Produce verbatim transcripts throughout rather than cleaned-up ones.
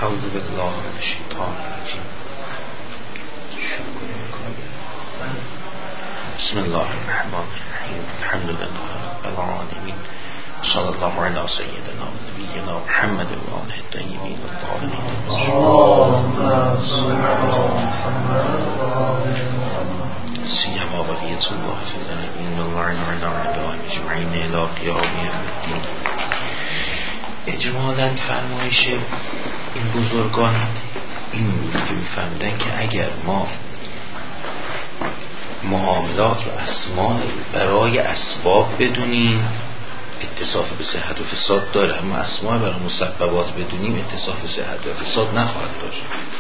اعوذ بالله من الشیطان الرجیم. بسم الله الرحمن الرحیم. الحمد لله رب العالمین. صلی الله علی سیدنا و نبینا محمد و آله الطیبین الطاهرین. سیما بقیت الله فی الارضین و الله علی اعدائهم اجمعین الی قیام یوم الدین. اجمالاً فرمایش این بزرگان این بود که می‌فهمیدن که اگر ما معاملات و اسماء برای اسباب بدونیم اتصاف به صحت و فساد داره، اما اسماء برای مسببات بدونیم اتصاف به صحت و فساد نخواهد داشت.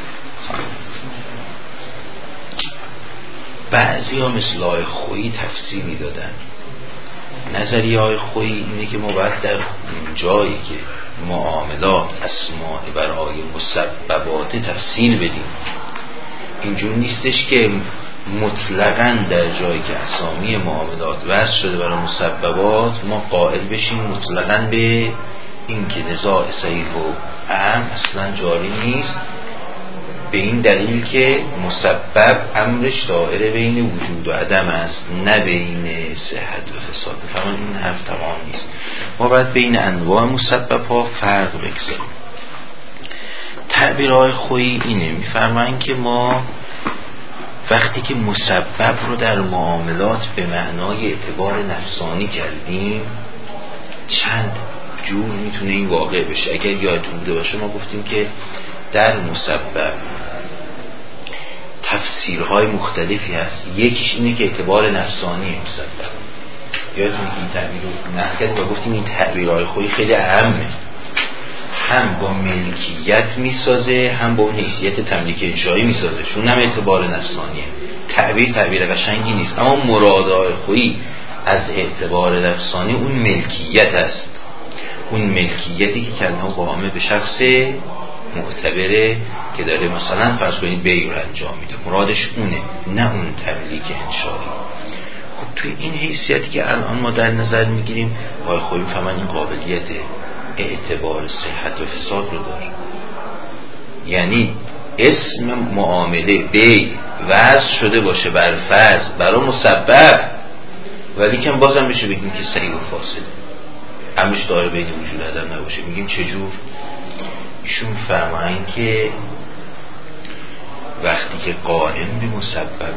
بعضی ها مثل آقای خویی تفسیری دادن. نظریه های خویی اینه که ما باید در جایی که معاملات اسماء برای مسببات تفصیل بدیم. اینجور نیستش که مطلقاً در جایی که اسامی معاملات وضع شده برای مسببات ما قائل بشیم مطلقاً به این که نزاع صحیح و اهم اصلاً جاری نیست، به این دلیل که مسبب امرش دائره بین وجود و عدم است، نه بین صحت و فساد. بفهمن این حرف تمام نیست. ما باید بین انواع مسبب ها فرق بگذاریم. تعبیرهای خویی اینه، میفرمایند که ما وقتی که مسبب رو در معاملات به معنای اعتبار نفسانی کردیم چند جور میتونه این واقع بشه. اگر یادتون بوده باشه ما گفتیم که در مسبب تفسیرهای مختلفی هست. یکیش اینه که اعتبار نفسانی مسبب. یادتون این تعبیر رو نقل کردیم و گفتیم این تعبیرهای خویی خیلی اهمه، هم با ملکیت میسازه هم با اون حیثیت تملیک انشایی میسازه، چون هم اعتبار نفسانیه. تعبیر تعبیر قشنگی نیست، اما مرادهای خویی از اعتبار نفسانی اون ملکیت است، اون ملکیتی که کلمه قائمه به شخص معتبره که داره مثلا فرض کنید بیع رو انجام میده، مرادش اونه، نه اون تملیک انشایی. خب توی این حیثیتی که الان ما در نظر میگیریم آقای خویی فهمن این قابلیت اعتبار صحت و فساد رو داره. یعنی اسم معامله بیع وضع شده باشه بر فرض برای مسبب، ولی که بازم بشه بگیم که صحیح و فاسده، امرش داره بین وجود عدم نباشه. میگیم چجور؟ ایشون فرمایند که وقتی که قائم به مسبب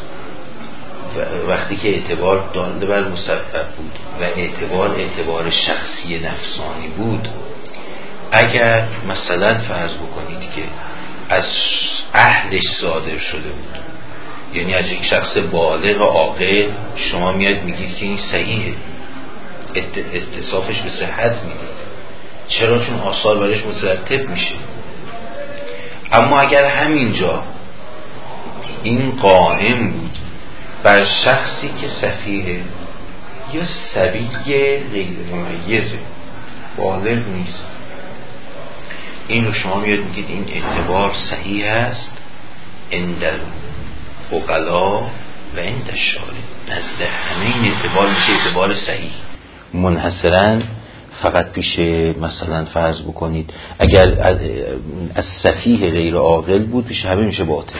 و وقتی که اعتبار داده بر مسبب بود و اعتبار اعتبار شخصی نفسانی بود، اگر مثلا فرض بکنید که از اهلش صادر شده بود، یعنی از یک شخص بالغ عاقل شما میاد میگید که این صحیحه، اتصافش به صحت میدید، چرا؟ چون آثار برش مترتب میشه. اما اگر همینجا این قائم بود بر شخصی که سفیه یا صبی غیر ممیزه، بالغ نیست، این رو شما میاد میگید این اعتبار صحیح است عند العقلا و عند الشارع. نزد همه این اعتبار میشه اعتبار صحیح. منحصراً فقط پیش مثلا فرض بکنید اگر از سفیه غیر عاقل بود پیش همه میشه باطل.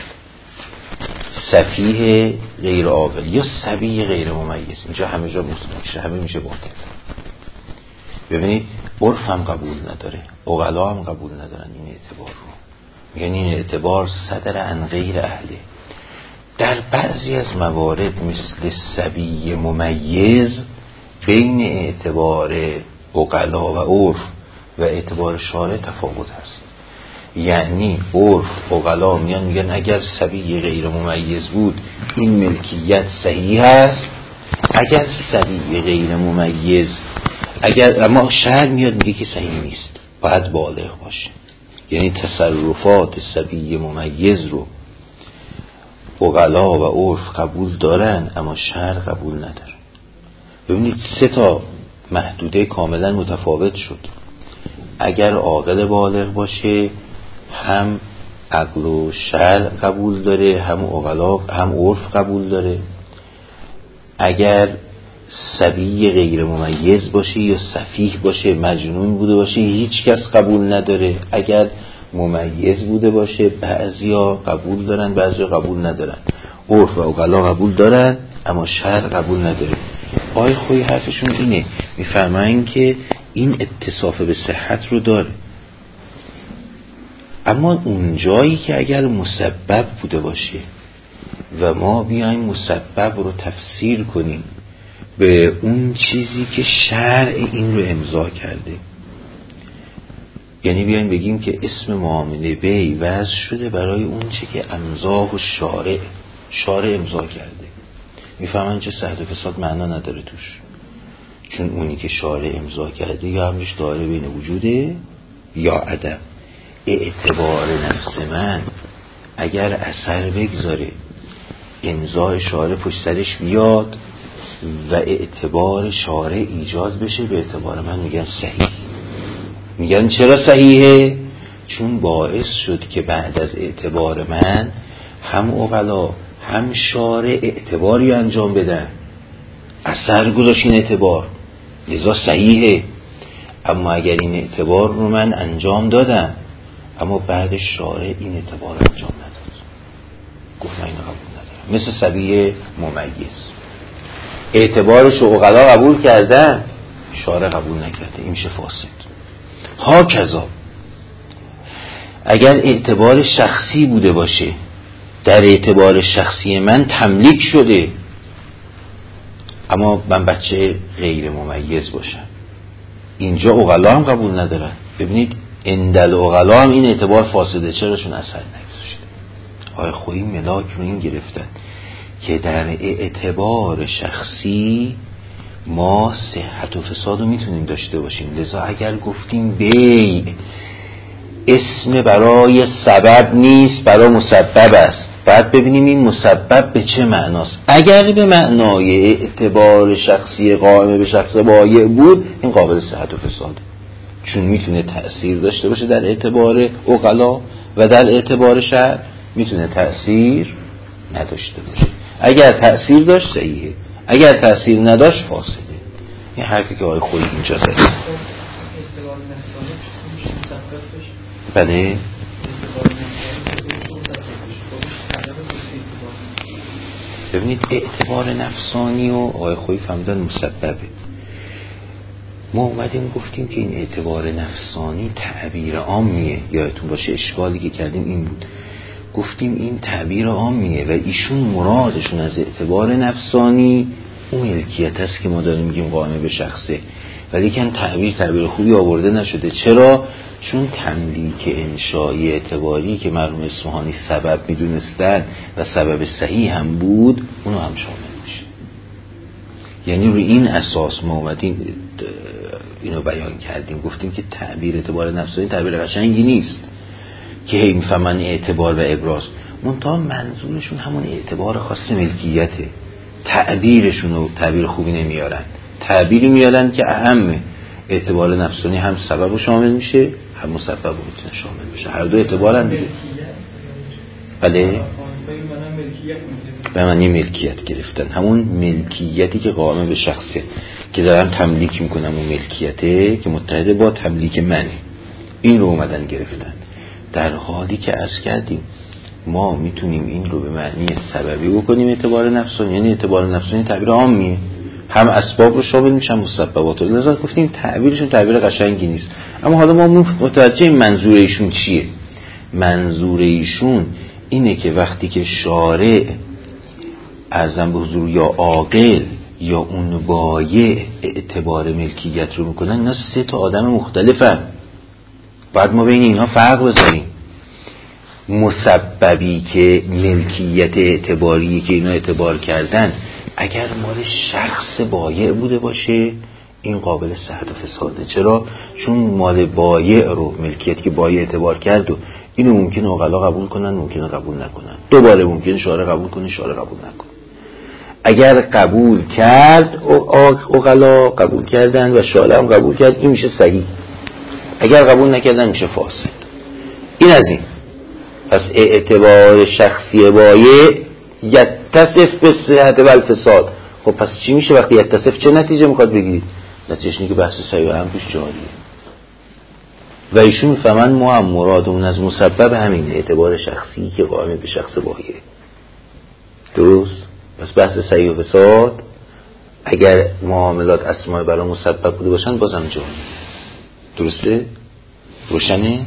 سفیه غیر عاقل یا صبی غیر ممیز، اینجا همه جا میشه همه میشه باطل. ببینید عرف هم قبول نداره، عقلا هم قبول ندارن این اعتبار رو، میگن این اعتبار صدر عن غیر اهله. در بعضی از موارد مثل صبی ممیز بین اعتبار عقلا و عرف و اعتبار شارع تفاوت هست. یعنی عرف عقلا میان میگن اگر صبی غیر ممیز بود این ملکیت صحیح است، اگر صبی غیر ممیز اگر اما شرع میاد میگه که صحیح نیست، باید بالغ باشه. یعنی تصرفات صبی ممیز رو عقلا و عرف قبول دارن اما شرع قبول نداره. ببینید سه تا محدوده کاملا متفاوت شد. اگر عاقل بالغ باشه هم عقل و شرع قبول داره، هم عقلا هم عرف قبول داره. اگر صبی غیر ممیز باشه یا سفیه باشه، مجنون بوده باشه، هیچ کس قبول نداره. اگر ممیز بوده باشه، بعضیا قبول دارن بعضیا قبول ندارن، عرف و عقلا قبول دارن اما شرع قبول نداره. آقای خویی حرفشون اینه، میفرمایند که این اتصاف به صحت رو داره، اما اون جایی که اگر مسبب بوده باشه و ما بیایم مسبب رو تفسیر کنیم به اون چیزی که شرع این رو امضا کرده، یعنی بیایم بگیم که اسم معامله بی وضع شده برای اون چی که امضا و شارع شارع امضا کرده، میفهمن چه صحت و فساد معنا نداره توش، چون اونی که شارع امضا کرده یا همش داره بین وجوده یا عدم. اعتبار نفس من اگر اثر بگذاره امضای شارع پشت سرش بیاد و اعتبار شارع ایجاد بشه، به اعتبار من میگن صحیح. میگن چرا صحیحه؟ چون باعث شد که بعد از اعتبار من هم عقلا هم شارع اعتباری انجام بدن، اثر گذاشت این اعتبار، لذا صحیحه. اما اگر این اعتبار رو من انجام دادم اما بعد شارع این اعتبار انجام نداد، گفت من اینو قبول ندارم. مثل صبیه ممیز، اعتبارش رو عقلا قبول کردن، شارع قبول نکرده، این میشه فاسد. ها کذا اگر اعتبار شخصی بوده باشه، در اعتبار شخصی من تملیک شده اما من بچه غیر ممیز باشم، اینجا عقلا هم قبول ندارن. ببینید اندل عقلا هم این اعتبار فاسده، چرا؟ چون اثر نگذاشته. آقای خویی ملاک رو این گرفتن که در اعتبار شخصی ما صحت و فساد رو میتونیم داشته باشیم، لذا اگر گفتیم بی اسم برای سبب نیست، برای مسبب است، بعد ببینیم این مسبب به چه معناست. اگر به معنای اعتبار شخصی قائم به شخص بایع بود، این قابل صحت و فساده، چون میتونه تأثیر داشته باشه در اعتبار عقلا و در اعتبار شرع میتونه تأثیر نداشته باشه. اگر تأثیر داشت صحیحه، اگر تأثیر نداشت فاسده. این حرفی که آقای خویی اینجا زده. بله ببینید اعتبار نفسانی و آقای خویی فهمیدن مسببه. ما اومدیم گفتیم که این اعتبار نفسانی تعبیر عامیه، یادتون باشه اشکالی که کردیم این بود، گفتیم این تعبیر عامیه و ایشون مرادشون از اعتبار نفسانی اون ملکیت است که ما داریم میگیم قائم به شخصه، ولی که تعبیر تعبیر خوبی آورده نشده. چرا؟ چون تملیک انشایی اعتباری که مرحوم اصفهانی سبب میدونستن و سبب صحیح هم بود، اونو هم شامل میشه. یعنی روی این اساس ما اومدیم اینو بیان کردیم، گفتیم که تعبیر اعتبار نفسانی تعبیر قشنگی نیست که هی میفهمن اعتبار و ابراز، منتها منظورشون همون اعتبار خاص ملکیته. تعبیرشون رو تعبیر خوبی نمیارن، تعبیری میارن که اهم اعتبار نفسانی هم سبب رو شامل میشه هم مسبب رو میتونه شامل بشه، هر دو اعتبارن دیگه. بله به معنی ملکیت گرفتن، همون ملکیتی که قائم به شخصه که دارم تملیک میکنم، اون ملکیته که متحده با تملیک منه، این رو اومدن گرفتن. در حالی که عرض کردیم ما میتونیم این رو به معنی سببی بکنیم اعتبار نفسانی، یعنی اعتبار نفسانی تعبیر عامیه، هم اسباب رو شامل میشن مسببات رو، لذا گفتیم تعبیرشون تعبیر قشنگی نیست. اما حالا ما متوجه منظور ایشون چیه. منظور ایشون اینه که وقتی که شارع ارزم به حضور یا عاقل یا اون بایع اعتبار ملکیت رو میکنن، اینا سه تا آدم مختلفن، بعد ما بین اینها فرق بذاریم. مسببی که ملکیت اعتباری که اینا اعتبار کردن اگر مال شخص بایع بوده باشه این قابل صحت و فساده. چرا؟ چون مال بایع رو، ملکیتی که بایع اعتبار کرد و اینو ممکنه عقلا قبول کنن، ممکنه قبول نکنن، دوباره ممکنه شارع قبول کنه، شارع قبول نکنه. اگر قبول کرد عقلا قبول کردن و شارع هم قبول کرد، این میشه صحیح. اگر قبول نکردن میشه فاسد. این از این. پس اعتبار شخصی بایع یتصف به صحت و الفساد. خب پس چی میشه وقتی یتصف؟ چه نتیجه میخواد بگیرید؟ نتیجهش اینه که بحث صحیح هم پیش جاریه. و ایشون میفهمن ما هم مرادمون از مسبب همین اعتبار شخصی که قائم به شخص واحده. درست؟ پس بحث صحیح و فساد اگر معاملات اسماء برای مسبب بوده باشن بازم جایی. درسته؟ روشنه؟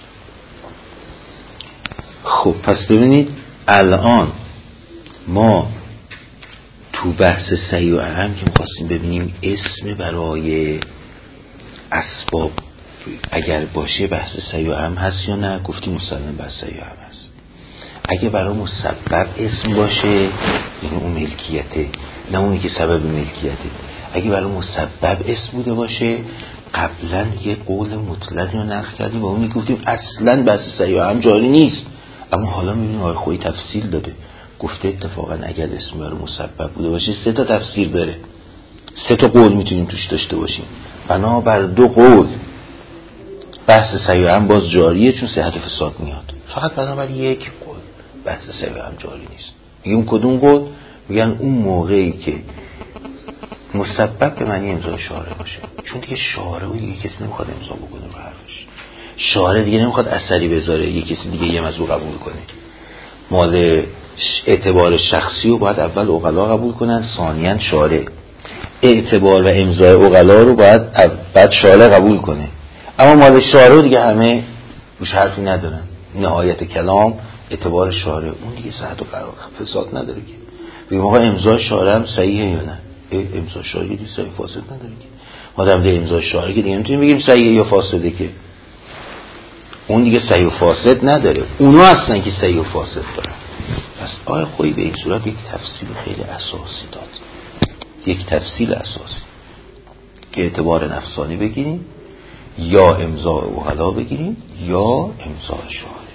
خب پس ببینید الان ما تو بحث صحیح و اهم که می‌خواستیم ببینیم اسم برای اسباب اگر باشه بحث صحیح و اهم هست یا نه، گفتیم مسلم بحث صحیح و اهم هست. اگه برای مسبب اسم باشه یعنی اون ملکیته، نه اونی که سبب ملکیته. اگه برای مسبب اسم بوده باشه قبلا یه قول مطلق رو نقل کردیم و اونی گفتیم اصلا بحث صحیح و اهم جاری نیست، اما حالا میبینیم آقای خویی تفصیل داده، گفته اتفاقا اگر اسم برای مسبب بوده باشه سه تا تفسیر داره، سه تا قول میتونیم توش داشته باشیم. بنابر دو قول بحث صحیح و اهم باز جاریه چون صحت و فساد میاد. فقط بنابر یک قول بحث صحیح و اهم جاری نیست. میگن اون کدوم قول؟ میگن اون موقعی که مسبب به معنی امضای شارع باشه، چون دیگه شارع و دیگه کسی نمیخواد امضا بکنه رو حرفش، شارع دیگه نمیخواد اثری بذاره یه کسی دیگه یه موضوع قبول کنه. مال اعتبار شخصی رو باید اول عقلا قبول کنن، ثانیاً شارع. اعتبار و امضای عقلا رو باید بعد شارع قبول کنه. اما مال شارع دیگه همه روش حرفی ندارن. نهایت کلام اعتبار شارع، اون دیگه صحت و فساد نداره که بگیم آقا امضای شارع هم صحیحه یا نه. امضای شارع دیگه صحیح فاسد نداره که ما در مورد امضای شارع که دیگه نمیتونیم بگیم صحیحه یا فاسده، که اون دیگه صحیح و فاسد نداره، اونا هستن که صحیح و فاسد دارن. پس آقای خویی به این صورت یک تفصیل خیلی اساسی داد، یک تفصیل اساسی که اعتبار نفسانی بگیریم یا امضای عقلا بگیریم یا امضای شارع.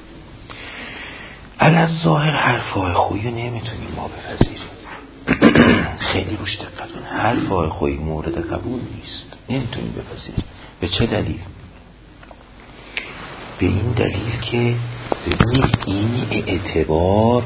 الظاهر حرف آقای خویی نمیتونیم ما بپذیریم. خیلی روش دقت کنید، حرف آقای خویی مورد قبول نیست، نمیتونیم بپذیریم. به چه دلیل؟ به این دلیل که ببینید این اعتبار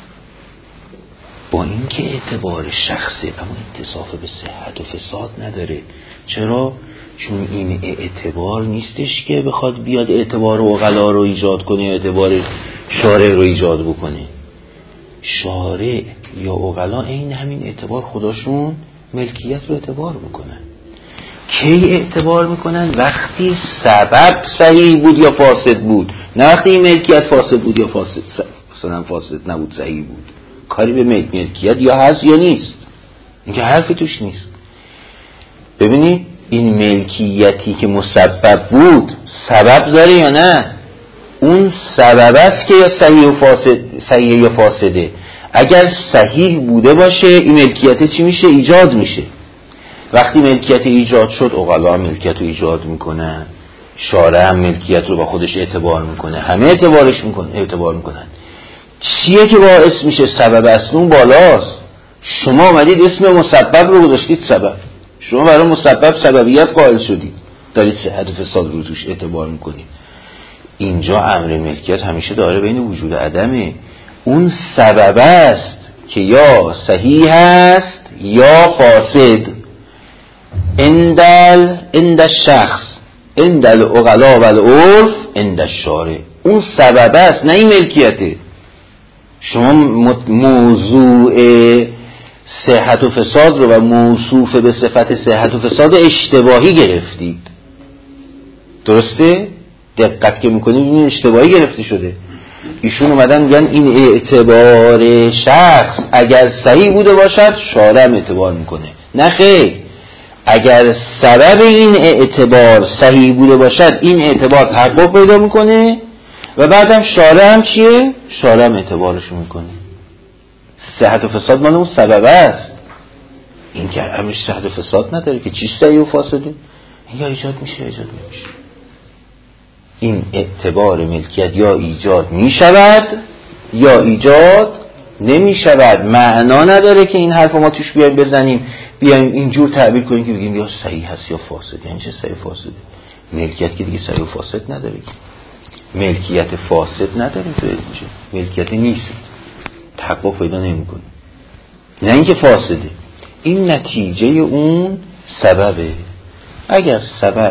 با این که اعتبار شخصه اما اتصاف به صحت و فساد نداره. چرا؟ چون این اعتبار نیستش که بخواد بیاد اعتبار عقلا رو ایجاد کنه یا اعتبار شارع رو ایجاد بکنه. شارع یا عقلا این همین اعتبار خودشون ملکیت رو اعتبار میکنن. کی اعتبار میکنن؟ وقتی سبب صحیح بود یا فاسد بود، نه وقتی این ملکیت فاسد بود یا فاسد مثلا فاسد نبود صحیح بود. کاری به ملک ملکیت یا هست یا نیست، اینکه حرفی توش نیست. ببینید این ملکیتی که مسبب بود سبب داره یا نه؟ اون سبب است که یا صحیح و فاسد، صحیح یا فاسده. اگر صحیح بوده باشه این ملکیت چی میشه؟ ایجاد میشه. وقتی ملکیت ایجاد شد عقلا هم ملکیت رو ایجاد میکنن، شارع هم ملکیت رو با خودش اعتبار میکنه، همه اعتبارش میکنن اعتبار میکنن. چیه که باعث میشه؟ سبب اصل اون بالاست. شما اومدید اسم مسبب رو گذاشتید سبب، شما برای مسبب سببیت قائل شدید، دارید صحت و فساد رو توش اعتبار میکنید. اینجا امر ملکیت همیشه داره بین وجود عدمه. اون سبب است که یا صحیح هست یا فاسد. اندل اند الشخص اندل عقلا و العرف اند الشارع، اون سبب است نه این ملکیته. شما موضوع صحت و فساد رو و موصوف به صفت صحت و فساد اشتباهی گرفتید. درسته؟ دقت که میکنید این اشتباهی گرفته شده. ایشون اومدن میگن این اعتبار شخص اگر صحیح بوده باشد شارع هم اعتبار میکنه. نه خیر، اگر سبب این اعتبار صحیح بوده باشد این اعتبار تحقق پیدا میکنه و بعدم شارع هم چیه؟ شارع هم اعتبارش میکنه. صحت و فساد مال اون سبب است. این که همش صحت و فساد نداره که چی صحیح و فاسده، یا ایجاد میشه یا ایجاد نمیشه. این اعتبار ملکیت یا ایجاد میشود یا ایجاد نمیشود. معنا نداره که این حرف ما توش بیایم بزنیم بیایم اینجور تعبیر کنیم که بگیم یا صحیح هست یا فاسد. یعنی چه صحیح فاسده؟ ملکیت که دیگه صحیح و فاسد نداره که. ملکیت فاسد نداره تو اینجا، ملکیت نیست، تحقق پیدا نمیکنه. نه اینکه فاسده، این نتیجه اون سببه. اگر سبب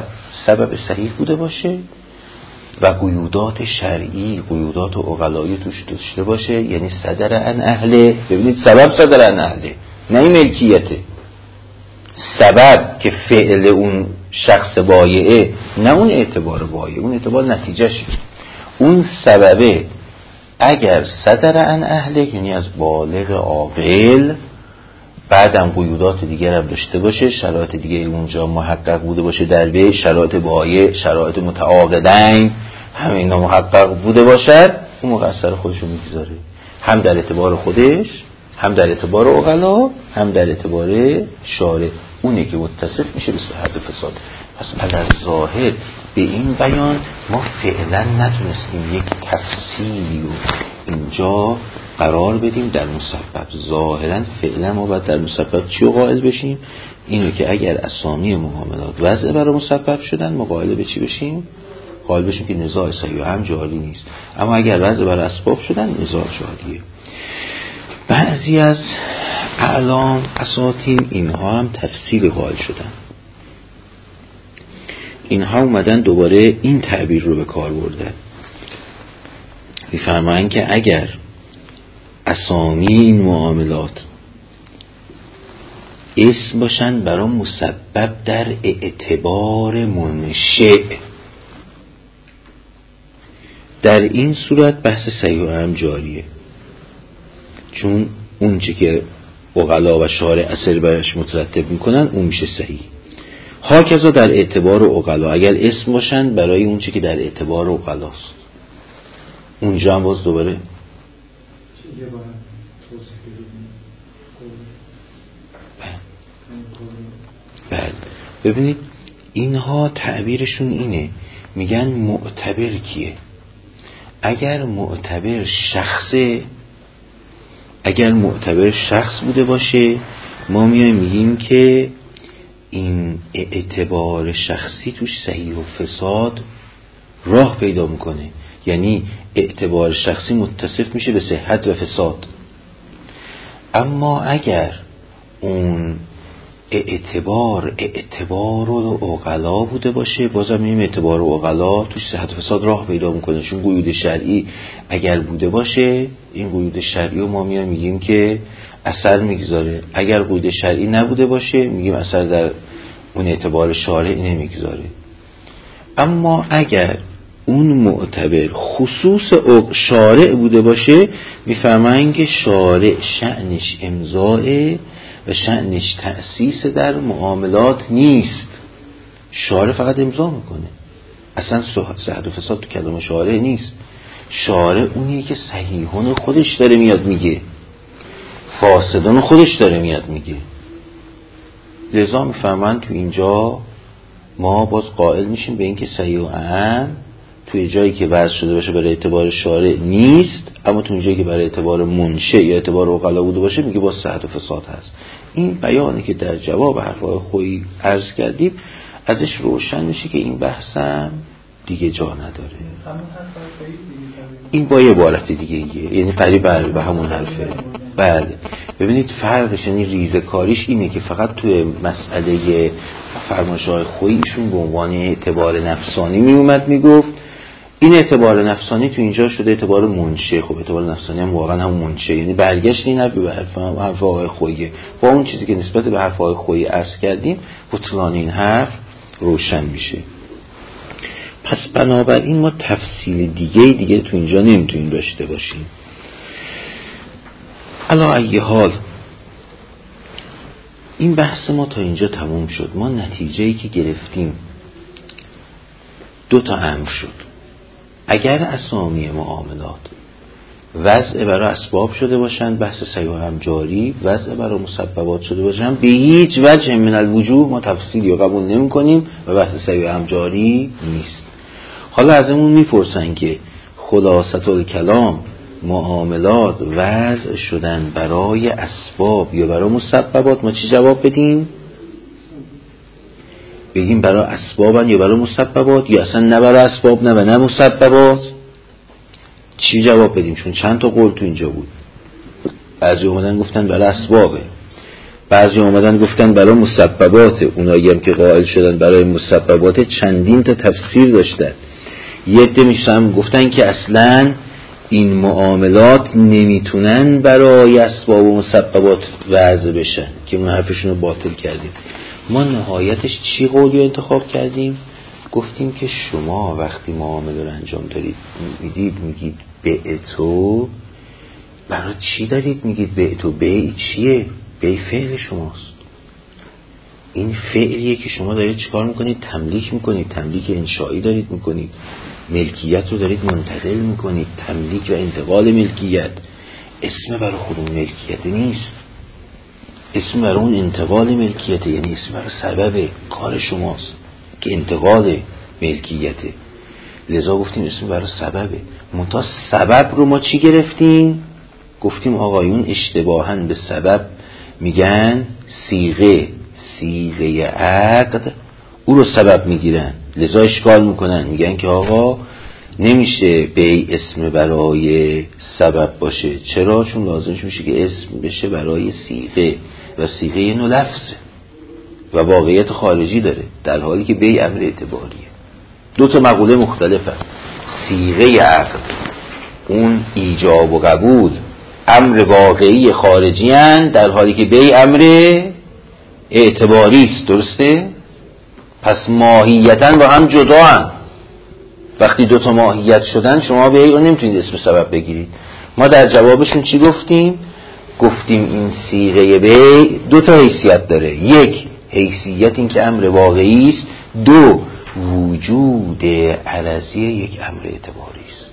سبب صحیح بوده باشه و قیودات شرعی، قیودات عقلایی توش داشته باشه، یعنی صدر عن اهله. ببینید سبب صدر عن اهله، نه این ملکیته. سبب که فعل اون شخص بایعه، نه اون اعتبار بایعه، اون اعتبار نتیجهشه. اون سببه اگر صدر عن اهله، یعنی از بالغ عاقل، بعدم قیودات دیگر هم داشته باشه، شرایط دیگه اونجا محقق بوده باشه در به شرایط بایع، شرایط متعاقدین، همه اینا محقق بوده باشد، اون موقع اثر خودش رو میگذاره، هم در اعتبار خودش، هم در اعتبار عقلا، هم در اعتبار شارع. اونه که متصف میشه به صحت و فساد. پس علی ظاهر به این بیان ما فعلا نتونستیم یک تفصیلی رو اینجا قرار بدیم در مسبب. ظاهرا فعلا ما باید در مسبب چی رو قائل بشیم؟ اینو که اگر اسامی معاملات وضع برای مسبب شدن، ما قائل به چی بشیم؟ قائل بشیم که نزاع صحیح هم جاری نیست. اما اگر وضع برای اسباب شدن، نزاع جاریه. بعضی از اعلام اساطین اینها هم تفصیل قائل شدن. اینها اومدن دوباره این تعبیر رو به کار بردن، میفرمایند که اگر اسامی این معاملات اسم باشن برای مسبب در اعتبار منشأ، در این صورت بحث صحیح هم جاریه، چون اون چی که عقلا و شارع اثر برش مترتب میکنن اون میشه صحیح. هاکذا در اعتبار عقلا اگر اسم باشن برای اون چی که در اعتبار عقلاست، اونجا هم باز دوباره بله. ببینید اینها تعبیرشون اینه، میگن معتبر کیه؟ اگر معتبر شخصه، اگر معتبر شخص بوده باشه، ما میایم میگیم که این اعتبار شخصی توش صحیح و فساد راه پیدا میکنه، یعنی اعتبار شخصی متصف میشه به صحت و فساد. اما اگر اون اعتبار اعتبار و عقلا بوده باشه، بازم این اعتبار و عقلا توش صحت و فساد راه پیدا میکنه، چون قیود شرعی اگر بوده باشه، این قیود شرعی رو ما میایم میگیم که اثر میگذاره. اگر قیود شرعی نبوده باشه، میگیم اثر در اون اعتبار شارع نمیگذاره. اما اگر اون معتبر خصوص شارع بوده باشه، میفهمن که شارع شأنش امضاء و شأنش تأسیس در معاملات نیست. شارع فقط امضا میکنه، اصلا صحت و فساد تو کلام شارع نیست. شارع اونیه که صحیحون خودش داره میاد میگه، فاسدون خودش داره میاد میگه. لذا میفهمن تو اینجا ما باز قائل میشیم به این که صحیح و اعم توی جایی که وضع شده باشه برای اعتبار شارع نیست، اما توی جایی که برای اعتبار منشأ یا اعتبار عقلا بوده باشه میگه باز صحت و فساد هست. این بیانی که در جواب حرفای خویی عرض کردیم ازش روشن میشه که این بحثم دیگه جا نداره. این با یه عبارت دیگه ایه، یعنی قریب به همون حرفه. بله ببینید فرقش، یعنی ریزکاریش اینه که فقط توی مسئله فرمایش‌های خوییشون به عنوان اعتبار نفسانی می اومد میگفت این اعتبار نفسانی تو اینجا شده اعتبار منشأ. خب اعتبار نفسانی هم واقعا هم منشأ، یعنی برگشت این حرف به حرف آقای خویی با اون چیزی که نسبت به حرف آقای خویی عرض کردیم، بطلان این حرف روشن میشه. پس بنابراین ما تفصیل دیگه دیگه تو اینجا نمیتونیم داشته باشیم. علا ای حال این بحث ما تا اینجا تموم شد. ما نتیجه‌ای که گرفتیم دو تا امر شد. اگر اسامی معاملات وضع برای اسباب شده باشند، بحث صحیح هم جاری، وضع برای مسببات شده باشند، به هیچ وجه من الوجوه ما تفصیلی رو قبول نمی کنیم و بحث صحیح هم جاری نیست. حالا ازمون میپرسن که خلاصه الکلام معاملات وضع شدن برای اسباب یا برای مسببات، ما چی جواب بدیم؟ بگیم برای اسبابن یا برای مسببات، یا اصلا نه برای اسباب نه و نه مسببات؟ چی جواب بدیم؟ چون چند تا قول تو اینجا بود. بعضی اومدن گفتن برای اسبابه، بعضی اومدن گفتن برای مسببات، اونایی هم که قائل شدن برای مسببات چندین تا تفسیر داشتن. یه عده میشن گفتن که اصلاً این معاملات نمیتونن برای اسباب و مسببات وضع بشن، که اون حرفشون رو باطل کردیم. ما نهایتش چی قولی انتخاب کردیم؟ گفتیم که شما وقتی معامله رو انجام دارید میدید میگید بعتو، برای چی دارید میگید بعتو؟ بیع چیه؟ بیع فعل شماست. این فعلیه که شما دارید چیکار میکنید؟ تملیک میکنید، تملیک انشایی دارید میکنید، ملکیت رو دارید منتقل میکنید، تملیک و انتقال ملکیت. اسم برای خود اون ملکیت نیست، اسم برای اون انتقال ملکیت، یعنی اسم برای سبب کار شماست که انتقال ملکیته. لذا گفتیم اسم برای سببه. منتها سبب رو ما چی گرفتیم؟ گفتیم آقایون اشتباهاً به سبب میگن صیغه، صیغه عقد او رو سبب میگیرن، لذا اشکال میکنن، میگن که آقا نمیشه بیع اسم برای سبب باشه. چرا؟ چون لازمش میشه که اسم بشه برای صیغه، و صیغه یه نوع لفظه و واقعیت خارجی داره، در حالی که بیع امر اعتباریه. دو تا مقوله مختلفه. صیغه عقد اون ایجاب و قبول امر واقعی خارجی هن، در حالی که بیع امر اعتباری است. درسته؟ پس ماهیتاً با هم جدا هن. وقتی دو تا ماهیت شدن شما بیع رو نمیتونید اسم سبب بگیرید. ما در جوابشون چی گفتیم؟ گفتیم این صیغه بیع دو تا حیثیت داره. یک، حیثیت این که امر واقعی است. دو، وجود عرضی یک امر اعتباری است.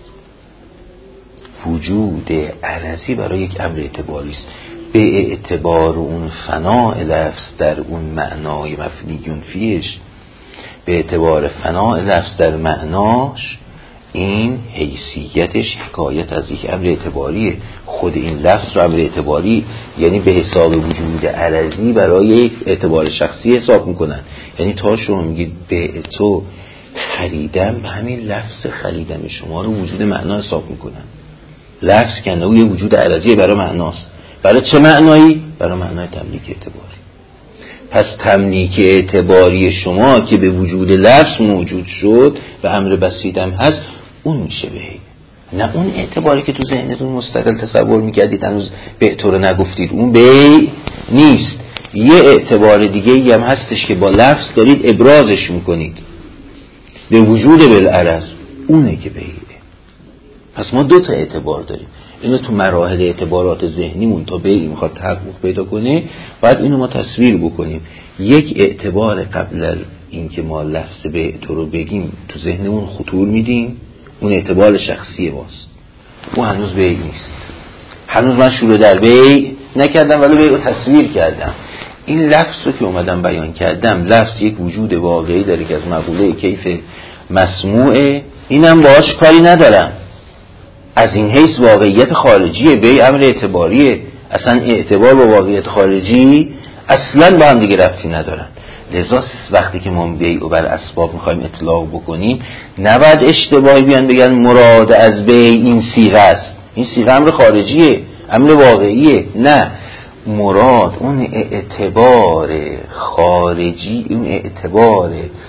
وجود عرضی برای یک امر اعتباری است، به اعتبار اون فناء لفظ در اون معنای مفنیون فیش، به اعتبار فناء لفظ در معناش، این حیثیتش حکایت از یک امر اعتباریه. خود این لفظ رو امر اعتباری، یعنی به حساب وجود عرضی برای یک اعتبار شخصی حساب میکنن. یعنی تا شما میگید به تو خریدم، به همین لفظ خریدم شما رو وجود معنا حساب میکنن. لفظ کنه او یه وجود عرضی برای معناست. برای چه معنایی؟ برای معنای تملیک اعتباری. پس تملیک اعتباری شما که به وجود لفظ موجود شد و امر بسیطم هست، اون میشه بیع. نه اون اعتباری که تو ذهنتون مستقل تصور میکردید هنوز به تو رو نگفتید، اون بیع نیست. یه اعتبار دیگه ای هم هستش که با لفظ دارید ابرازش میکنید به وجود بالعرض، اونه که بیعه. پس ما دو تا اعتبار داریم. اینو تو مراحل اعتبارات ذهنیمون تا بیعی میخواد تحقق پیدا کنه، باید اینو ما تصویر بکنیم. یک اعتبار قبل این که ما لفظ بیع تو رو بگیم تو ذهنمون خطور میدیم، اون اعتبار شخصی ماست. اون هنوز بیع نیست. هنوز من شروع در بیع نکردم ولی بیع رو تصویر کردم. این لفظ رو که اومدم بیان کردم، لفظ یک وجود واقعی داره که از مقوله کیف مسموعه، اینم باهاش کاری ندارم. از این حیث واقعیت خارجیه، بیع امر اعتباریه. اصلا اعتبار با واقعیت خارجی اصلا با هم دیگه ربطی ندارن. لذا وقتی که ما بیع و بر اسباب میخوایم اطلاق بکنیم، نباید اشتباهی بیان بگن مراد از بیع این صیغه است. این صیغه امر خارجیه، امر واقعیه. نه، مراد اون اعتبار خارجی، اون اعتبار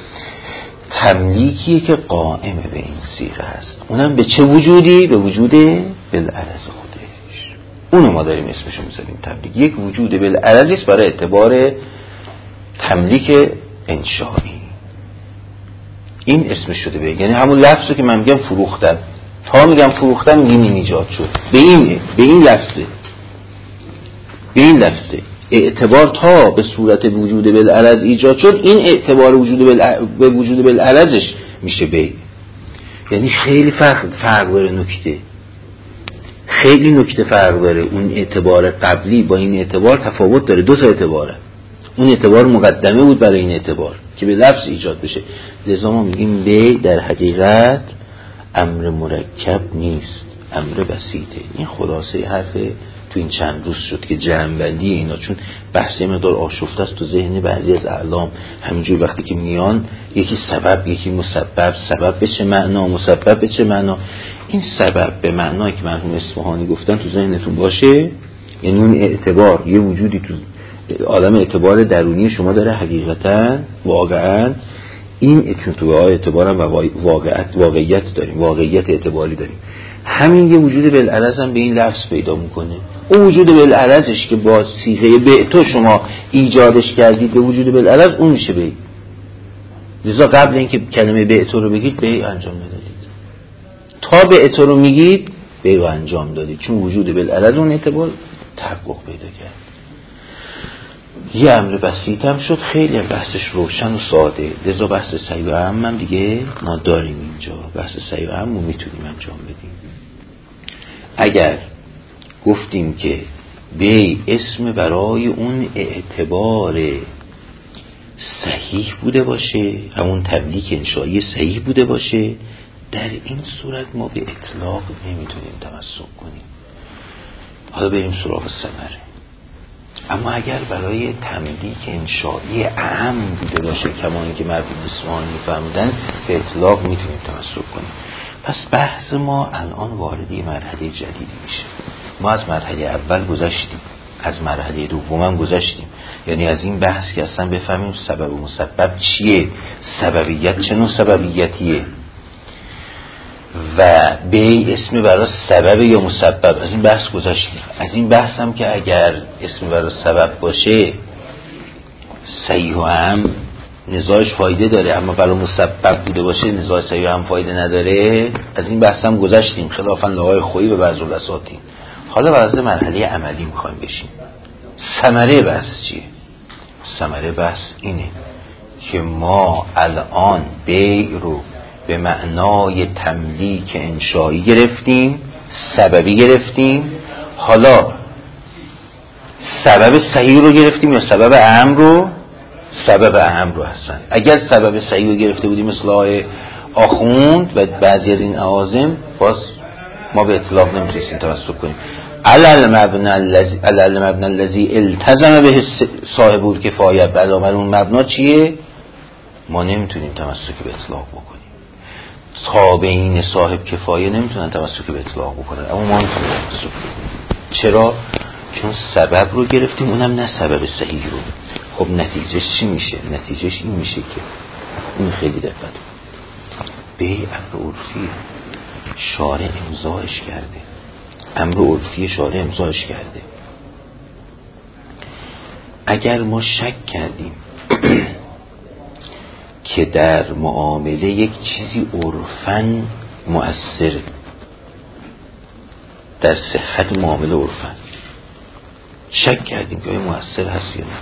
تملیکیه که قائم به این صیغه است. اونم به چه وجودی؟ به وجود بالعرض خودش. اونو ما داریم اسمشو میذاریم تملیک. یک وجود بالعرضی است برای اعتبار تملیک انشایی. این اسمش شده به، یعنی همون لفظی که من میگم فروختم، تا میگم فروختم این ایجاد شد به این به این لفظه به این لفظه اعتبار تا به صورت وجود بالعرض ایجاد شد، این اعتبار وجود به وجود بالعرضش میشه بیع. یعنی خیلی فرق فرق داره، نکته خیلی نکته فرق داره. اون اعتبار قبلی با این اعتبار تفاوت داره. دو تا اعتباره. اون اعتبار مقدمه بود برای این اعتبار که به لفظ ایجاد بشه. لذا ما میگیم بیع در حقیقت امر مرکب نیست، امر بسیطه. این خلاصه حرف تو این چند روز شد که جمع‌بندی اینا، چون بحث مقدار آشفته است تو ذهن بعضی از اعلام. همینجور وقتی که میان یکی سبب یکی مسبب، سبب به چه معنا، مسبب به چه معنا، این سبب به معنایی که مرحوم اصفهانی گفتن تو ذهنتون باشه. یعنی اون اعتبار یه وجودی تو عالم اعتبار درونی شما داره حقیقتا واقعا این چون تو اعتبار هم واقعیت واقعیت داریم، واقعیت اعتباری داریم. همین یه وجود بالعرض هم به این لفظ پیدا میکنه. اون وجود بالعرضش که با صیغه به تو شما ایجادش کردید به وجود بالعرض، اون میشه به. لذا قبل اینکه کلمه به تو رو بگید به انجام ندادید، تا به تو رو میگید به رو انجام دادید، چون وجود بالعرض اون اعتبار تحقق پیدا کرد. یه امر بسیط هم شد، خیلی بحثش روشن و ساده. لذا بحث صحیح و اهم هم دیگه ما داریم اینجا، بحث صحیح و اهم رو میتونیم انجام بدیم. اگر گفتیم که به اسم برای اون اعتبار صحیح بوده باشه، همون تبلیغ انشایی صحیح بوده باشه، در این صورت ما به اطلاق نمیتونیم تمسک کنیم. حالا بریم سراغ ثمره. اما اگر برای تملیک انشایی اعم بوده باشه، کما اینکه مرحوم اصفهانی فرمودن، به اطلاق میتونیم تمسک کنیم. پس بحث ما الان وارد یه مرحله جدیدی میشه. ما از مرحله اول گذشتیم، از مرحله دوم هم گذشتیم، یعنی از این بحث که اصلا بفهمیم سبب و مسبب چیه، سببیت چه نوع سببیتیه و به اسم برای سبب یا مسبب، از این بحث گذشتیم. از این بحث هم که اگر اسم برای سبب باشه صحیح و هم نزاعش فایده داره، اما برای مسبب بوده باشه نزاع صحیح و هم فایده نداره، از این بحث هم گذشتیم، خلافاً لقای خویی به بعض الاساطین. حالا وارد مرحله عملی میخوایم بشیم. ثمره بحث چیه؟ ثمره بحث اینه که ما الان بیع رو به معنای تملیک انشایی گرفتیم، سببی گرفتیم. حالا سبب صحیح رو گرفتیم یا سبب اهم رو؟ سبب اهم رو هستن. اگر سبب صحیح رو گرفته بودیم مثل آقای آخوند و بعضی از این عوازم، باز ما به اطلاق نمیتونیم تمسک کنیم. علل مبنا الذی علل مبنا الذی التزم به صاحب الکفایه، علاوه اون مبنا چیه؟ ما نمیتونیم تمسک به اطلاق بکنیم. تابعین صاحب کفایه نمیتونن تمسک به اطلاق بکنن، اما ما میتونیم تمسک بکنیم. چرا؟ چون سبب رو گرفتیم، اونم نه سبب صحیح رو. خب نتیجهش چی میشه؟ نتیجهش این میشه که این خیلی دقت به امر عرفی شارع امضاش کرده، امر عرفی شارع امضاش کرده. اگر ما شک کردیم که در معامله یک چیزی عرفاً مؤثره، در صحت معامله عرفاً شک کردیم که آیا مؤثر هست یا نه.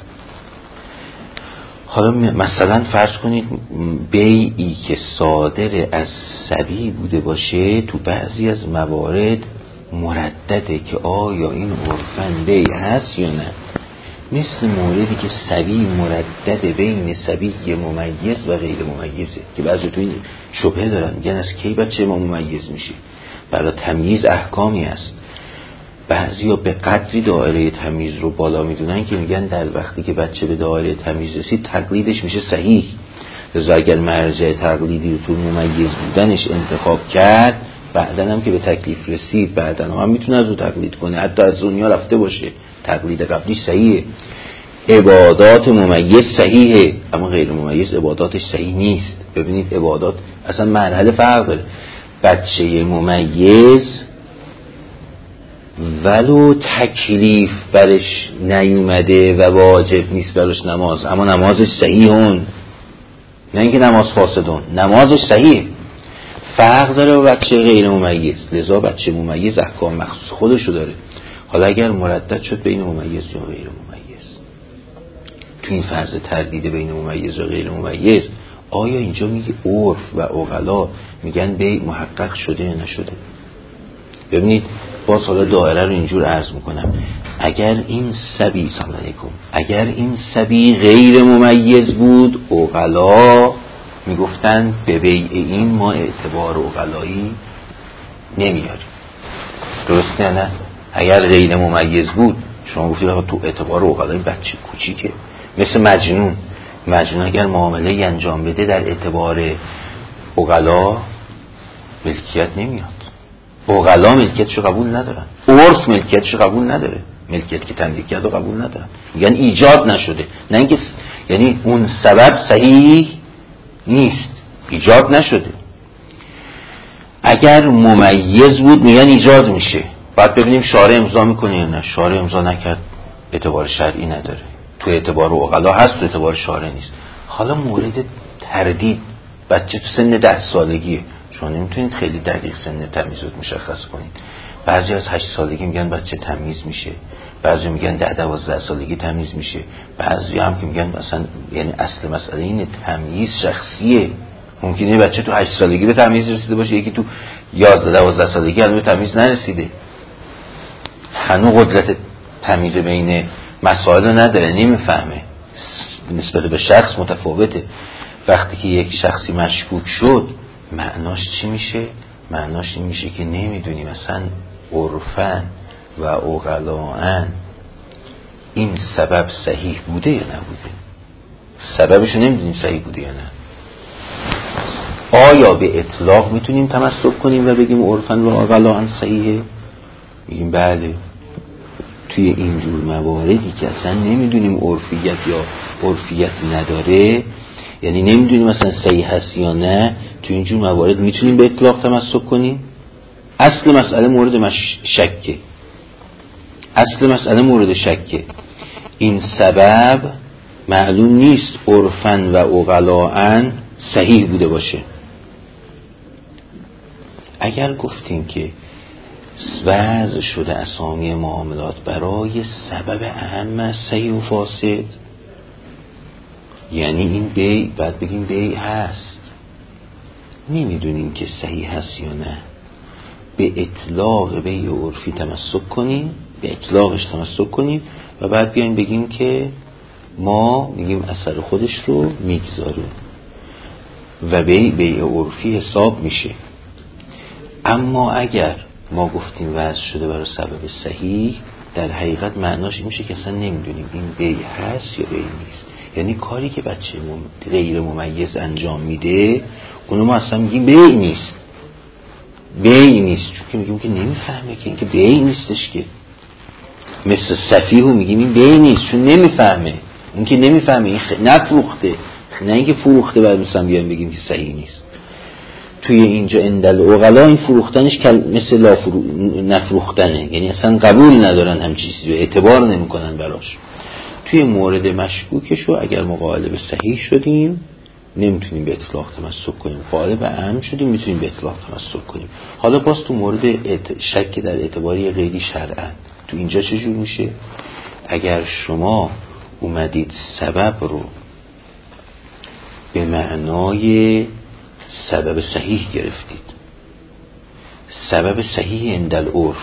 حالا مثلا فرض کنید بیعی که صادر از صبی بوده باشه تو بعضی از موارد مردده که آیا این عرفاً بیع هست یا نه. مثل موردی که صبی مردد بین صبی ممیز و غیر ممیزه که بعضی تو این شبهه دارن، میگن از کی بچه ما ممیز میشه. برای تمییز احکامی هست. بعضیا به قدری دایره تمییز رو بالا میدونن که میگن در وقتی که بچه به دایره تمییز رسید تقلیدش میشه صحیح. لذا اگر مرجع تقلیدی رو تو ممیز بودنش انتخاب کرد، بعدن هم که به تکلیف رسید بعدن هم میتونه از رو تقلید کنه، حتی از دنیا رفته باشه، تقلید قبلی صحیحه. عبادات ممیز صحیحه، اما غیر ممیز عباداتش صحیح نیست. ببینید عبادات اصلا مرحله فرق داره. بچه ممیز ولو تکلیف برش نیومده و واجب نیست برش نماز، اما نمازش صحیحون، نه اینکه نماز فاسدون، نمازش صحیح. فرق داره با بچه غیر ممیز. لذا بچه ممیز احکام مخصوص خودشو داره. حالا اگر مردد شد بین ممیز یا غیر ممیز، تو این فرض تردید بین ممیز و غیر ممیز، آیا اینجا میگه عرف و عقلا میگن بیع محقق شده یا نشده؟ ببینید باز حالا دایره رو اینجور عرض میکنم. اگر این صبی سلام علیکم اگر این صبی غیر ممیز بود، عقلا میگفتن به بیع این ما اعتبار عقلایی نمیاریم. درست نه؟ اگر غیر ممیز بود شما گفتید تو اعتبار عقلایی بچه کوچیکه. مثل مجنون، مجنون اگر معامله انجام بده در اعتبار عقلا ملکیت نمیاد. عقلا ملکیتشو قبول ندارن، عرف ملکیتشو قبول نداره. ملکیت که تملیک کرد و قبول ندارن، میگن ایجاد نشده، نه اینکه س... یعنی اون سبب صحیح نیست، ایجاد نشده. اگر ممیز بود میگن ایجاد میشه، بعد ببینیم شارع امضا میکنه یا نه. شارع امضا نکرد، اعتبار شرعی نداره، تو اعتبار عقلا هست، تو اعتبار شارع نیست. حالا مورد تردید، بچه تو سن ده سالگیه، شما نمیتونید خیلی دقیق سن تمیز رو مشخص کنید. بعضی از هشت سالگی میگن بچه تمیز میشه، بعضی میگن ده دوازده سالگی تمیز میشه، بعضی هم که میگن مثلا یعنی اصل مسئله اینه تمییز شخصیه. ممکنه بچه تو هشت سالگی به تمیز رسیده باشه، یکی تو یازده دوازده سالگی هنوز به تمیز نرسیده، هنوز قدرت تمیز بین مسائل رو نداره، نمیفهمه، نسبت به شخص متفاوته. وقتی که یک شخصی مشکوک شد معناش چی میشه؟ معناش این میشه که نمیدونی مثلا عرفن و عقلاً این سبب صحیح بوده یا نبوده، سببشو نمیدونیم صحیح بوده یا نه. آیا به اطلاق میتونیم تمسک کنیم و بگیم عرفن و عقلاً صحیحه؟ میگیم بله. توی اینجور مواردی که اصلا نمیدونیم عرفیت یا عرفیت نداره، یعنی نمیدونیم مثلا صحیح هست یا نه، توی اینجور موارد میتونیم به اطلاق تمسک کنیم. اصل مسئله مورد مش... شکه اصل مسئله مورد شکه این سبب معلوم نیست عرفن و عقلاً صحیح بوده باشه. اگر گفتیم که وضع شده اسامی معاملات برای سبب اهم از صحیح و فاسد، یعنی این بیع بعد بگیم بیع هست، نمیدونیم که صحیح هست یا نه، به اطلاق بیع عرفی تمسک کنیم، به اطلاقش تمسک کنیم و بعد بیایم بگیم که ما میگیم اثر خودش رو میگذاره و بیع بیع عرفی حساب میشه. اما اگر ما گفتیم وضع شده برای سبب صحیح، در حقیقت معناش این میشه که اصلا نمیدونیم این بیع هست یا بیع نیست. یعنی کاری که بچه غیر ممیز انجام میده اونو ما اصلا میگیم بیع نیست، بیع نیست، چون که میگیم که نمیفهمه که این که بیع نیستش، که مثل سفیهو میگیم این بیع نیست چون نمیفهمه، این که نمیفهمه این خ... نفروخته، نه اینکه فروخته بعد مثلا بیایم بگیم که صحیح نیست. توی اینجا اندل عقلا این فروختنش مثل لا فرو... نفروختنه، یعنی اصلا قبول ندارن هم چیزی رو، اعتبار نمیکنن براش. توی مورد مشکوکشو اگر مقالب صحیح شدیم نمیتونیم به اطلاق تمسک کنیم، مقالب اهم شدیم میتونیم به اطلاق تمسک کنیم. حالا باز تو مورد اعت... شک در اعتباری غیری شرعاً تو اینجا چجور میشه؟ اگر شما اومدید سبب رو به معنای سبب صحیح گرفتید، سبب صحیح اندل عرف،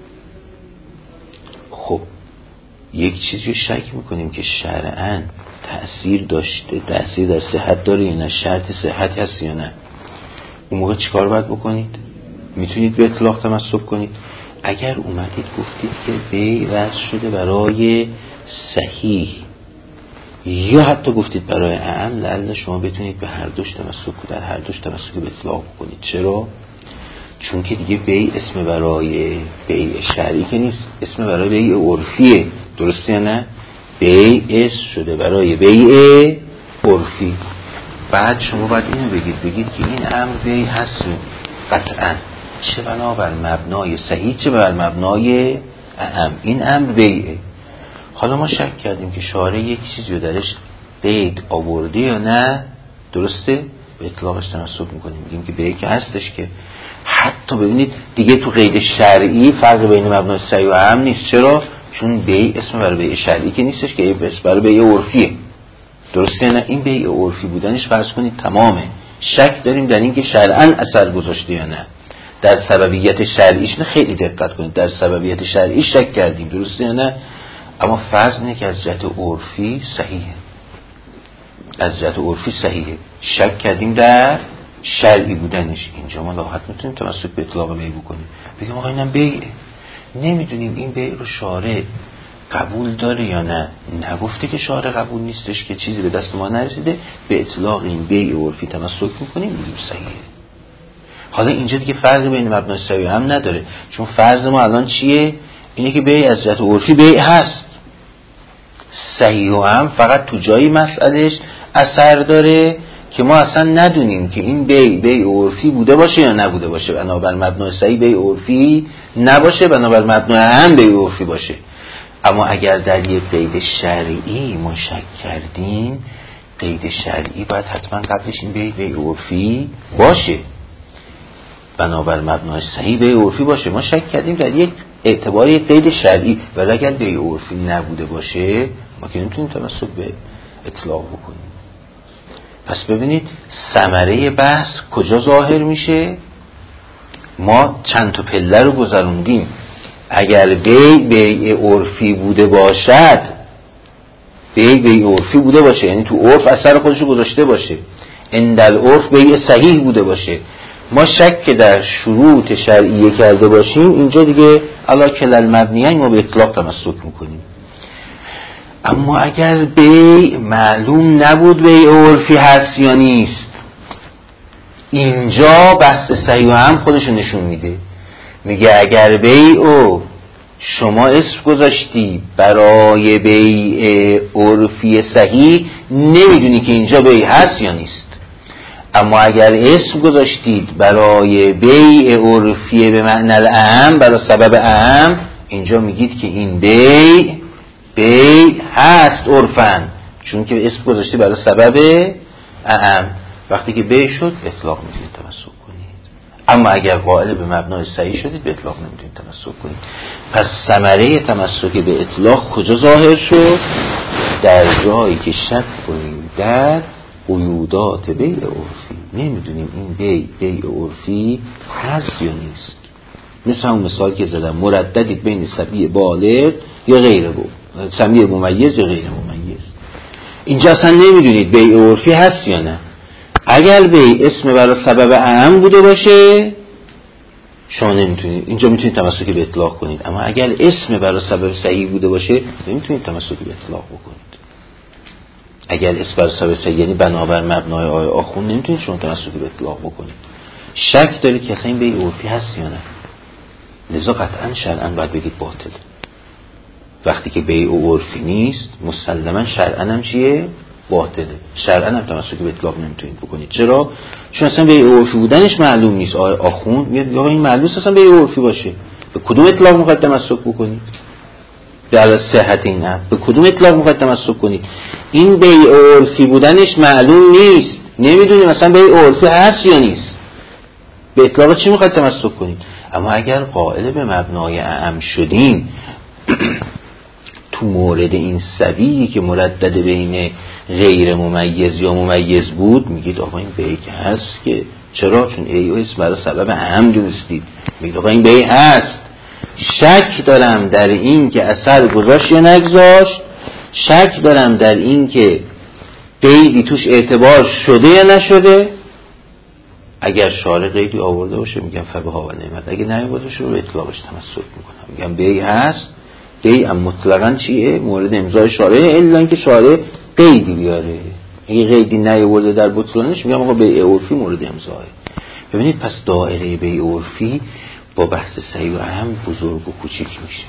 خب یک چیزی رو شک میکنیم که شرعاً تأثیر داشته، تأثیر در صحت داره یا نه، شرط صحت هست یا نه، اون موقع چیکار باید بکنید؟ میتونید به اطلاق تمسک کنید. اگر اومدید گفتید که بیع وضع شده برای صحیح یا حتی گفتید برای اعم، لعل شما بتونید به هر دوش تمسک کنید، در هر دوش تمسک به اطلاق بکنید. چرا؟ چون که دیگه بیع اسم برای بیع شرعی که نیست، اسم برای بیع عرفیه، درسته یا نه؟ بیع اسم شده برای بیع عرفی. بعد شما باید اینو بگید بگید که این امر بیع هست قطعا، چه بنابر مبنای صحیح چه بر مبنای اعم، این امر بیعه. حالا ما شک کردیم که شارع یک چیزی رو درش قید آورده یا نه، درسته؟ به اطلاقش تمسک میکنیم، میگیم که بیع که هستش. که حتی ببینید دیگه تو قید شرعی فرق بین مبنای صحیح و اعم نیست. چرا؟ چون بیع اسم برای بیع شرعی که نیستش، که اسم برای بیع عرفیه، درسته نه؟ این بیع عرفی بودنش فرض کنید تمامه، شک داریم در این که شرعاً اثر گذاشته یا نه. در سببیت شرعیش نه، خیلی دقت کنید، در سببیت شرعی شک کردیم، درسته یا نه؟ اما فرض اینه که از جهت عرفی صحیحه، از جهت عرفی صحیحه، شک کردیم در شرعی بودنش. اینجا ما راحت میتونیم تمسک به اطلاق بیع بکنیم، بگیم آقا اینم بیعه، نمیدونیم این بیع رو شارع قبول داره یا نه، نگفته که شارع قبول نیستش، که چیزی به دست ما نرسیده، به اطلاق این بیع عرفی تمسک میکنیم، میگیم صحیحه. حالا اینجا دیگه فرق بین مبنای صحیح هم نداره، چون فرض ما الان چیه؟ اینه که بیع از جهت عرفی بیع هست. صحیح و هم فقط تو جایی مسئلهش اثر داره که ما اصلا ندونیم که این بیع بیع عرفی بوده باشه یا نبوده باشه. بنابر مبنای صحیح بیع عرفی نباشه، بنابر مبنای هم بیع عرفی باشه. اما اگر در یک قید شرعی ما شک کردیم، قید شرعی باید حتما قبلش این بیع بیع عرفی باشه، بنابر مبنای صحیح بیع عرفی باشه. ما شک کردیم در یک اعتباری قید شرعی، ولی اگر بیع عرفی نبوده باشه ما که نمیتونیم تمسک به اطلاق بکنیم. پس ببینید ثمره بحث کجا ظاهر میشه. ما چند تا پله رو گذروندیم. اگر بیع بیع عرفی بوده باشد، بیع بیع عرفی بوده باشه یعنی تو عرف اثر خودشو گذاشته باشه، اندل عرف بیع صحیح بوده باشه، ما شک که در شروط شرعیه کرده باشیم، اینجا دیگه علا کلل مبنیه ما به اطلاق تمسک میکنیم. اما اگر بیع معلوم نبود بیع عرفی هست یا نیست، اینجا بحث صحیح و هم خودشو نشون میده. میگه اگر بیع شما اسم گذاشتی برای بیع عرفی صحیح، نمیدونی که اینجا بیع هست یا نیست. اما اگر اسم گذاشتید برای بیع عرفی به معنی الاعم، برای سبب اعم، اینجا میگید که این بیع بیع هست عرفاً، چون که اسم گذاشتی برای سبب اعم. وقتی که بیع شد اطلاق میتونید تمسک کنید. اما اگر قائل به مبنای صحیح شدید به اطلاق نمیتونید تمسک کنید. پس ثمره تمسک به اطلاق کجا ظاهر شد؟ در جایی که شک کنیم در قیودات بیع عرفی. نمیدونیم این بیع بیع عرفی هست یا نیست. مثل همون مثال که زدم، مرددید بین سبیع بالغ یا غیر بود، سبیع ممیز یا غیر ممیز. اینجا اصلا نمیدونید بیع عرفی هست یا نه. اگر بیع اسم برای سبب اعم بوده باشه شما نمیتونید، اینجا میتونید تمسک به اطلاق کنید. اما اگر اسم برای سبب صحیح بوده باشه نمیتونید تمسک به اطلاق بکنید. اگر اسم برای سبب صحیح یعنی بنابر مبنای آیه آخون نمیتونید شما تمسک به اطلاق بکنید. شک دارید که اصلا این بیع عرفی هست یا نه، لذا قطعا شرعاً باید بگید باطل. وقتی که بیع عرفی نیست مسلماً شرعاً هم چیه؟ باطله. شرعاً هم تمسک به اطلاق نمیتونید بکنید. چرا؟ چون اصلا بیع عرفی بودنش معلوم نیست. آیه آخون میاد یا این معلوم اصلا بیع عرفی باشه، به کدوم اطلاق میخواید تمسک بکنید؟ در صحت این امر به کدوم اطلاق میخواید تمسک کنید؟ این بیع عرفی بودنش معلوم نیست، نمیدونیم مثلا بیع عرفی هست یا نیست، به اطلاق چی میخواید تمسک کنید؟ اما اگر قائل به مبنای اعم شدیم تو مورد این سبیعی که مردد بین غیر ممیز یا ممیز بود، میگید آقا این بیع که هست که چرا؟ چون ای و اسم برای سبب اعم دونستید، میگید آقا این بیع هست. شک دارم در این که اثر گذاشت یا نگذاشت، شک دارم در این که قیدی توش اعتبار شده یا نشده. اگر شارع قیدی آورده باشه میگم فبها و نعمت، اگه نیاورده باشه رو به اطلاقش تمسک میکنم، میگم بیع هست. بیع هم مطلقاً چیه؟ مورد امضای شارع، الا اینکه شارع قیدی بیاره. اگه قیدی نیاورده در بطلانش میگم آقا بیع عرفی مورد امضاه. ببینید پس دایره بیع عرفی با بحث صحیح و اهم بزرگ و کوچیک میشه.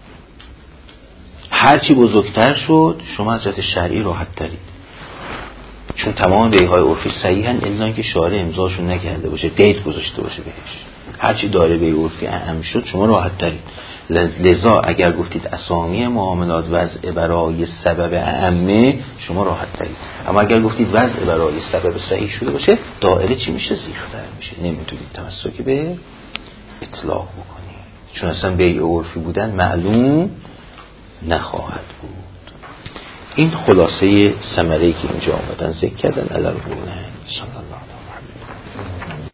هرچی بزرگتر شد شما از جهت شرعی راحت ترید، چون تمام بیع‌های عرفی صحیحن الا اینکه شارع امضاشون نکرده باشه، قید گذاشته باشه بهش. هرچی دایره بیع عرفی اهم شد شما راحت ترید. لذا اگر گفتید اسامی معاملات وضع برای سبب اعمه شما راحت ترید. اما اگر گفتید وضع برای سبب صحیح شده باشه دایره چی میشه؟ زیختر میشه، نمیتونید تمسک به اطلاق بکنید، چون اصلا بیع عرفی بودن معلوم نخواهد بود. این خلاصه ثمره‌ای که اینجا آمدن ذکر کردن. علی القرآن صلی الله علیه و